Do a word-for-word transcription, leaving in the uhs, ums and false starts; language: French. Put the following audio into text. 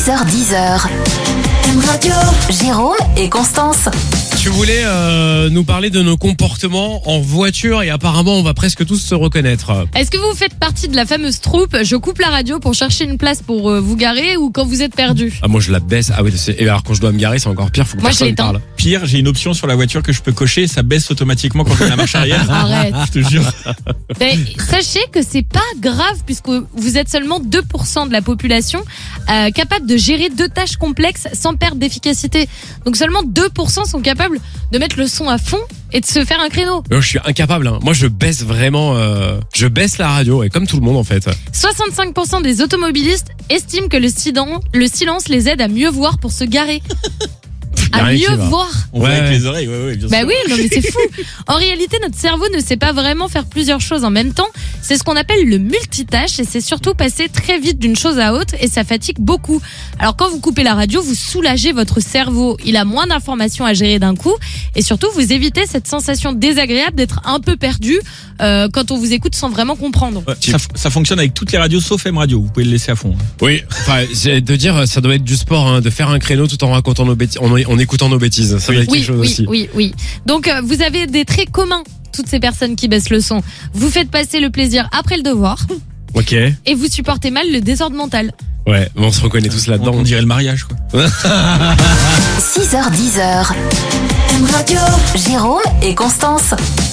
six heures dix. M Radio. Jérôme et Constance. Tu voulais euh, nous parler de nos comportements en voiture et apparemment on va presque tous se reconnaître. Est-ce que vous faites partie de la fameuse troupe je coupe la radio pour chercher une place pour euh, vous garer ou quand vous êtes perdu? Ah moi je la baisse. Ah oui, c'est... et alors quand je dois me garer c'est encore pire, faut que Moi, je personne l'éteins. parle. Pire, j'ai une option sur la voiture que je peux cocher et ça baisse automatiquement quand je mets la marche arrière. Arrête. Je te jure. Mais sachez que c'est pas grave puisque vous êtes seulement deux pour cent de la population euh, capable de gérer deux tâches complexes sans perte d'efficacité. Donc seulement deux pour cent sont capables de mettre le son à fond et de se faire un créneau. Mais je suis incapable. Hein. Moi je baisse vraiment. Euh... Je baisse la radio et comme tout le monde en fait. soixante-cinq pour cent des automobilistes estiment que le silence, le silence les aide à mieux voir pour se garer. Y a À rien qui mieux va. voir. On Ouais, voit avec ouais. les oreilles, ouais, ouais, bien Bah sûr. oui, non mais c'est fou. En réalité, notre cerveau ne sait pas vraiment faire plusieurs choses en même temps. C'est ce qu'on appelle le multitâche et c'est surtout passer très vite d'une chose à l'autre et ça fatigue beaucoup. Alors quand vous coupez la radio, vous soulagez votre cerveau. Il a moins d'informations à gérer d'un coup et surtout vous évitez cette sensation désagréable d'être un peu perdu euh, quand on vous écoute sans vraiment comprendre. Ouais, ça, ça fonctionne avec toutes les radios sauf M Radio. Vous pouvez le laisser à fond. Oui. Enfin, j'ai de dire ça doit être du sport, hein, de faire un créneau tout en racontant nos bêtises, en, en écoutant nos bêtises. Ça doit être Oui, quelque chose oui, aussi. oui, oui. Donc euh, vous avez des traits communs. Toutes ces personnes qui baissent le son. Vous faites passer le plaisir après le devoir Ok. et vous supportez mal le désordre mental. Ouais. On se reconnaît tous On, là-dedans. on dirait le mariage, quoi. six heures dix. M Radio. Jérôme et Constance.